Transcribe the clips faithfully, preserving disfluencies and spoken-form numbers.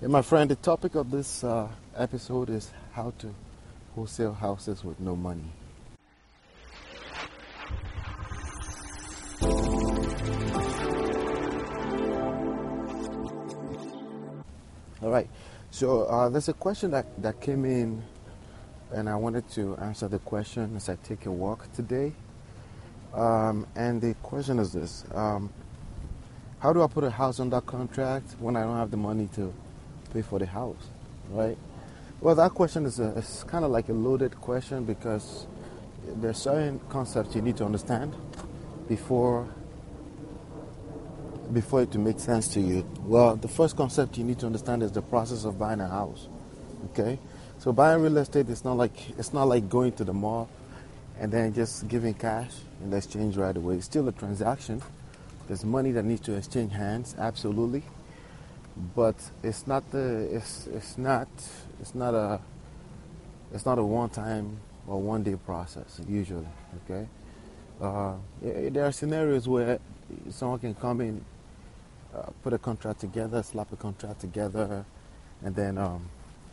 Hey, my friend, the topic of this uh, episode is how to wholesale houses with no money. All right, so uh, there's a question that, that came in, and I wanted to answer the question as I take a walk today. Um, and the question is this um, how do I put a house under contract when I don't have the money to pay for the house, right? Well, that question is, a, is kind of like a loaded question because there's certain concepts you need to understand before before it to make sense to you. Well, the first concept you need to understand is the process of buying a house. Okay, so buying real estate is not like it's not like going to the mall and then just giving cash in exchange right away. It's still a transaction. There's money that needs to exchange hands, absolutely. But it's not the it's it's not it's not a it's not a one-time or one-day process usually. Okay, uh, there are scenarios where someone can come in, uh, put a contract together, slap a contract together, and then um,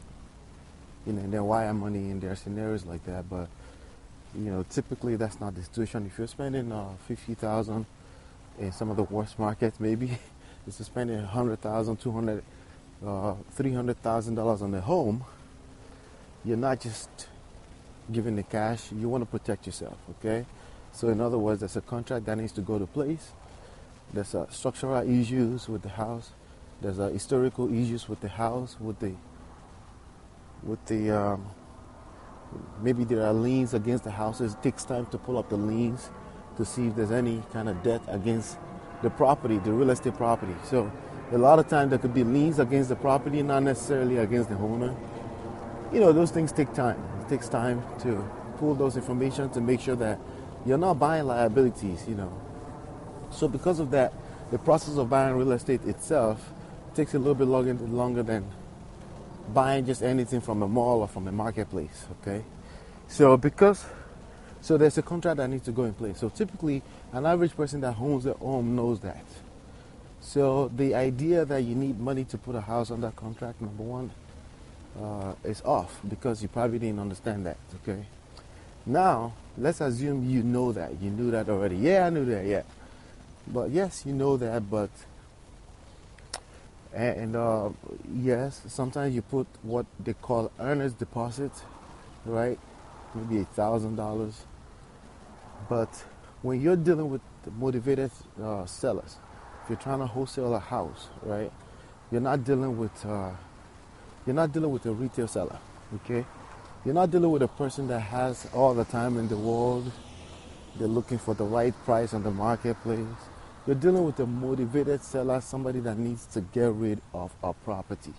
you know, and then wire money. And there are scenarios like that, but you know, typically that's not the situation. If you're spending uh, fifty thousand in some of the worst markets, maybe. Is spending one hundred thousand dollars, two hundred thousand dollars, uh, three hundred thousand dollars on the home, you're not just giving the cash, you want to protect yourself, okay? So in other words, there's a contract that needs to go to place. There's uh, structural issues with the house. There's uh, historical issues with the house, with the, with the um, maybe there are liens against the houses. It takes time to pull up the liens to see if there's any kind of debt against the property, the real estate property. So a lot of times there could be liens against the property, not necessarily against the owner. You know, those things take time. It takes time to pull those information to make sure that you're not buying liabilities, you know. So because of that, the process of buying real estate itself takes a little bit longer, longer than buying just anything from a mall or from a marketplace, okay? So because So there's a contract that needs to go in place. So typically, an average person that owns their home knows that. So the idea that you need money to put a house under contract, number one, uh, is off because you probably didn't understand that, okay? Now, let's assume you know that. You knew that already. Yeah, I knew that, yeah. But yes, you know that, but... And uh, yes, sometimes you put what they call earner's deposit, right? Maybe a thousand dollars. But when you're dealing with the motivated uh, sellers, if you're trying to wholesale a house, right? You're not dealing with uh, you're not dealing with a retail seller, okay? You're not dealing with a person that has all the time in the world. They're looking for the right price on the marketplace. You're dealing with a motivated seller, somebody that needs to get rid of a property,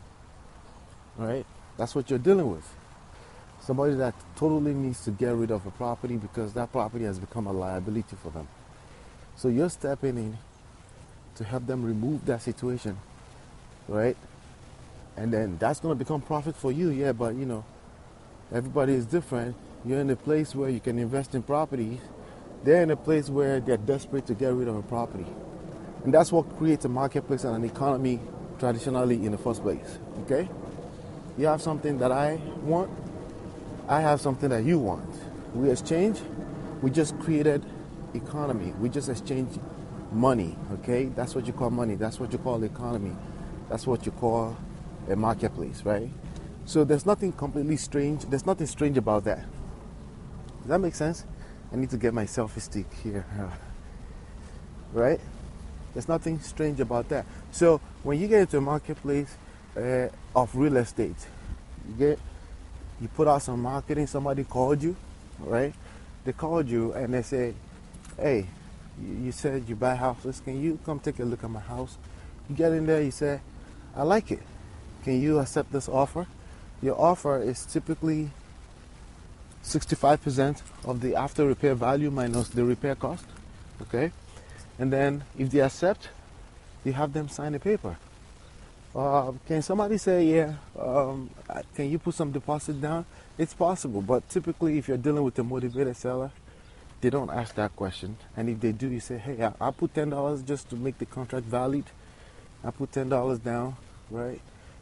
right? That's what you're dealing with. Somebody that totally needs to get rid of a property because that property has become a liability for them. So you're stepping in to help them remove that situation, right? And then that's going to become profit for you, yeah, but you know, everybody is different. You're in a place where you can invest in properties. They're in a place where they're desperate to get rid of a property. And that's what creates a marketplace and an economy traditionally in the first place, okay? You have something that I want, I have something that you want. We exchange. We just created economy. We just exchanged money, okay? That's what you call money. That's what you call the economy. That's what you call a marketplace, right? So there's nothing completely strange. There's nothing strange about that. Does that make sense? I need to get my selfie stick here, right? There's nothing strange about that. So when you get into a marketplace uh, of real estate, you get You put out some marketing, somebody called you, right? They called you and they say, hey, you said you buy houses. Can you come take a look at my house? You get in there, you say, I like it. Can you accept this offer? Your offer is typically sixty-five percent of the after repair value minus the repair cost, okay? And then if they accept, you have them sign a paper. Uh, can somebody say, yeah, um, can you put some deposit down? It's possible, but typically if you're dealing with a motivated seller, they don't ask that question. And if they do, you say, hey, I- I'll put ten dollars just to make the contract valid. I put ten dollars down, right?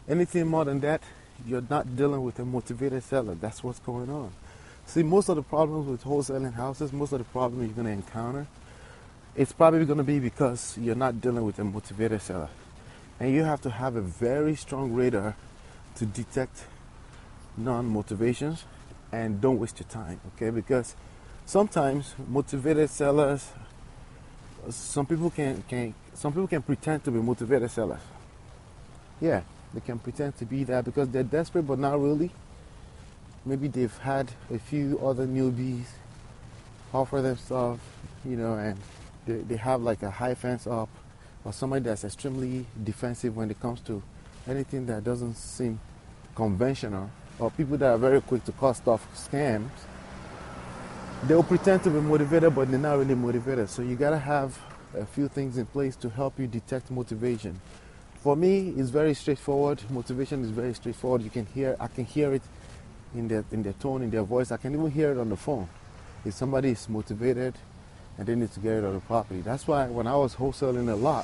Anything more than that, you're not dealing with a motivated seller. That's what's going on. See, most of the problems with wholesaling houses, most of the problems you're going to encounter, it's probably going to be because you're not dealing with a motivated seller. And you have to have a very strong radar to detect non-motivations, and don't waste your time, okay? Because sometimes motivated sellers, some people can, can some people can pretend to be motivated sellers. Yeah, they can pretend to be that because they're desperate, but not really. Maybe they've had a few other newbies offer them stuff, you know, and they, they have like a high fence up, or somebody that's extremely defensive when it comes to anything that doesn't seem conventional, or people that are very quick to call stuff scams. They'll pretend to be motivated, but they're not really motivated. So you gotta have a few things in place to help you detect motivation. For me, it's very straightforward. Motivation is very straightforward. You can hear, I can hear it in their in their tone, in their voice. I can even hear it on the phone. If somebody is motivated and they need to get rid of the property. That's why when I was wholesaling a lot,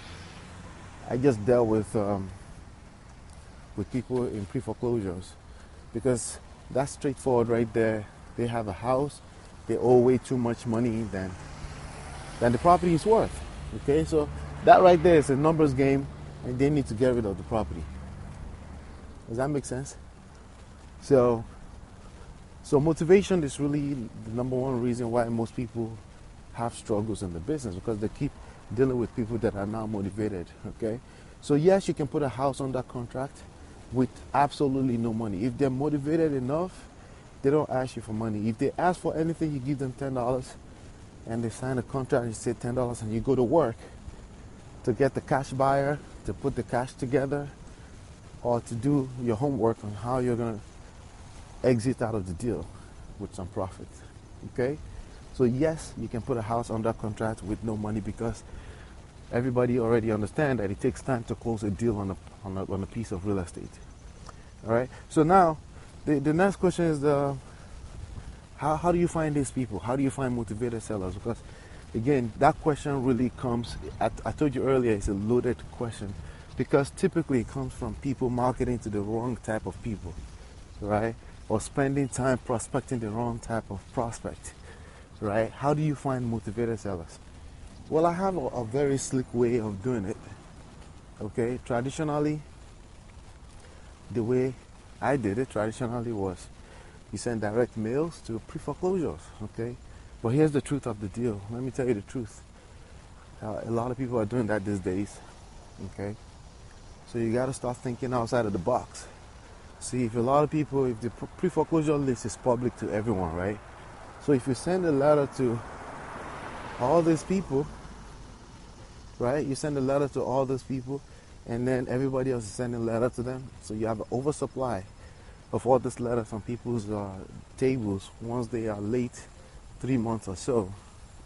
I just dealt with um, with people in pre-foreclosures, because that's straightforward right there. They have a house, they owe way too much money than than the property is worth. Okay, so that right there is a numbers game, and they need to get rid of the property. Does that make sense? So, so motivation is really the number one reason why most people have struggles in the business, because they keep dealing with people that are not motivated. Okay, so yes, you can put a house under contract with absolutely no money. If they're motivated enough, they don't ask you for money. If they ask for anything, you give them ten dollars, and they sign a contract and you say ten dollars, and you go to work to get the cash buyer to put the cash together, or to do your homework on how you're going to exit out of the deal with some profit. Okay? So yes, you can put a house under contract with no money, because everybody already understands that it takes time to close a deal on a, on a, on a piece of real estate. All right? So now, the, the next question is, the, how, how do you find these people? How do you find motivated sellers? Because, again, that question really comes, I, I told you earlier, it's a loaded question, because typically it comes from people marketing to the wrong type of people, right? Or spending time prospecting the wrong type of prospect, right? How do you find motivated sellers? Well, I have a, a very slick way of doing it, okay? Traditionally, the way I did it traditionally was you send direct mails to pre-foreclosures, okay? But here's the truth of the deal. Let me tell you the truth. Uh, a lot of people are doing that these days, okay? So you got to start thinking outside of the box. See, if a lot of people, if the pre-foreclosure list is public to everyone, right? So if you send a letter to all these people, right? You send a letter to all those people, and then everybody else is sending a letter to them. So you have an oversupply of all these letters on people's uh, tables once they are late three months or so.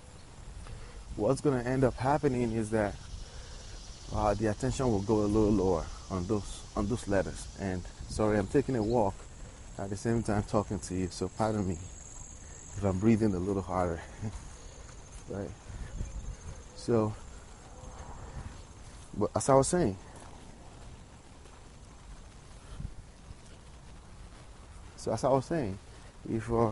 What's going to end up happening is that uh, the attention will go a little lower on those on those letters. And sorry, I'm taking a walk at the same time talking to you, so pardon me if I'm breathing a little harder. Right? So, but as I was saying, so as I was saying, if uh,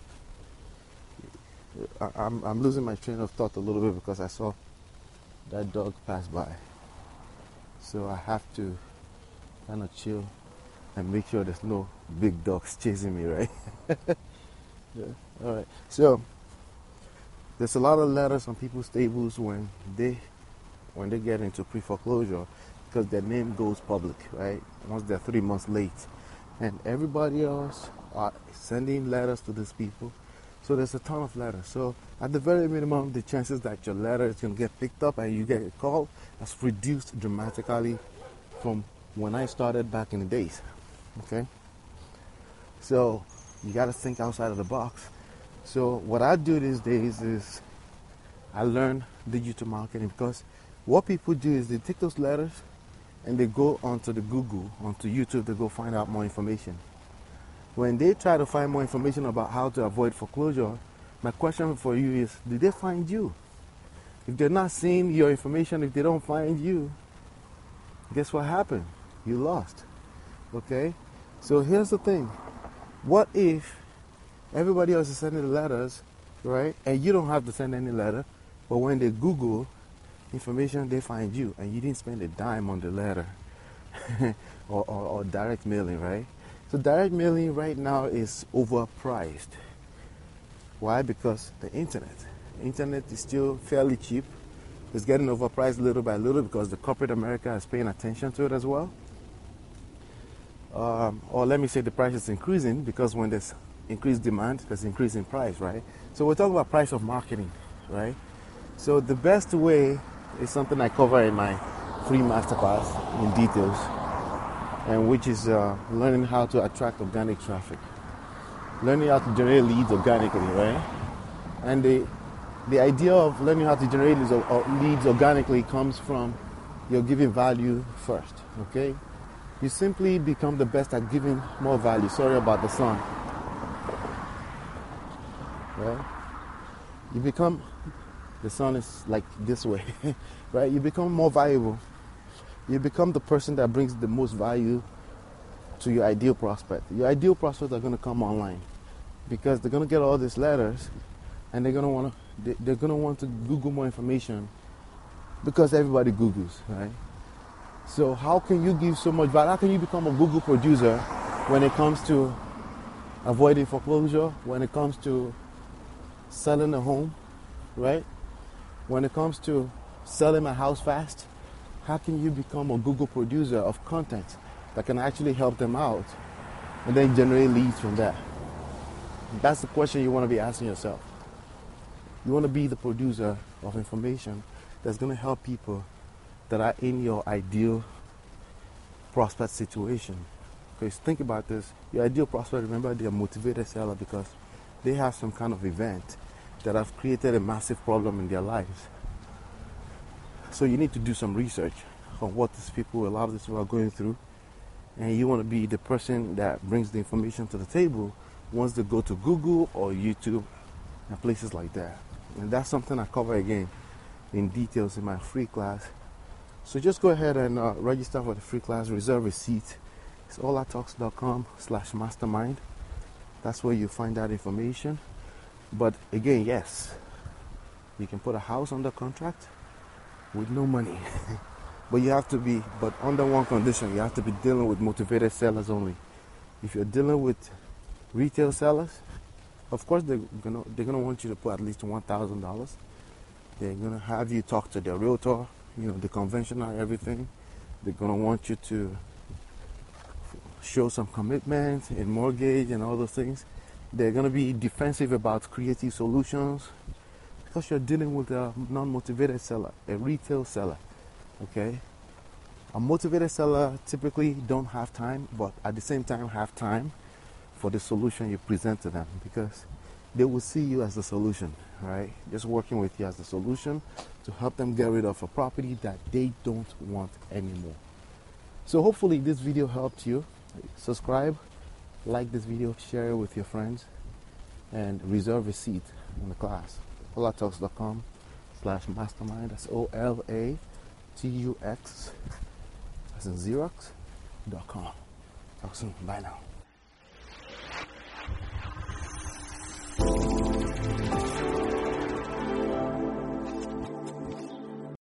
I, I'm I'm losing my train of thought a little bit because I saw that dog pass by. So I have to kind of chill and make sure there's no big dogs chasing me, right? Yeah. All right. So there's a lot of letters on people's tables when they when they get into pre-foreclosure, because their name goes public, right? Once they're three months late, and everybody else are sending letters to these people. So there's a ton of letters. So at the very minimum, the chances that your letter is going to get picked up and you get a call has reduced dramatically from when I started back in the days. Okay? So you got to think outside of the box. So what I do these days is I learn digital marketing, because what people do is they take those letters and they go onto the Google, onto YouTube, to go find out more information. When they try to find more information about how to avoid foreclosure, my question for you is, did they find you? If they're not seeing your information, if they don't find you, guess what happened? You lost. Okay? So here's the thing. What if everybody else is sending letters, right? And you don't have to send any letter, but when they Google information, they find you, and you didn't spend a dime on the letter or, or, or direct mailing, right? So direct mailing right now is overpriced. Why? Because the internet. The internet is still fairly cheap. It's getting overpriced little by little because the corporate America is paying attention to it as well. Um, or let me say the price is increasing because when there's increased demand, there's increase in price, right? So we're talking about price of marketing, right? So the best way is something I cover in my free masterclass in details, and which is uh, learning how to attract organic traffic, learning how to generate leads organically, right? And the the idea of learning how to generate leads, leads organically comes from you're giving value first, okay? You simply become the best at giving more value. Sorry about the sun. Right? You become, the sun is like this way, right? You become more valuable. You become the person that brings the most value to your ideal prospect. Your ideal prospects are going to come online because they're going to get all these letters, and they're going to want to, they're going to want to Google more information because everybody Googles, right? So how can you give so much value? How can you become a Google producer when it comes to avoiding foreclosure, when it comes to selling a home, right? When it comes to selling my house fast? How can you become a Google producer of content that can actually help them out and then generate leads from that? That's the question you want to be asking yourself. You want to be the producer of information that's going to help people that are in your ideal prospect situation. Because think about this, your ideal prospect, remember, they're a motivated seller because they have some kind of event that have created a massive problem in their lives. So you need to do some research on what these people, a lot of these people are going through, and you want to be the person that brings the information to the table once they go to Google or YouTube and places like that. And that's something I cover again in details in my free class. So just go ahead and uh, register for the free class, reserve a seat. It's olatalks.com slash mastermind. That's where you find that information. But again, yes, you can put a house under contract with no money. But you have to be, but under one condition, you have to be dealing with motivated sellers only. If you're dealing with retail sellers, of course they're gonna they're gonna want you to put at least one thousand dollars. They're gonna have you talk to their realtor, you know, the conventional everything. They're gonna want you to show some commitment in mortgage and all those things. They're gonna be defensive about creative solutions because you're dealing with a non-motivated seller, a retail seller. Okay, a motivated seller typically don't have time, but at the same time have time for the solution you present to them because they will see you as the solution, right? Just working with you as the solution to help them get rid of a property that they don't want anymore. So hopefully this video helped you. Subscribe, like this video, share it with your friends, and reserve a seat in the class. olatalks.com slash mastermind. That's O L A T U X as in Xerox dot com. Talk soon. Bye now.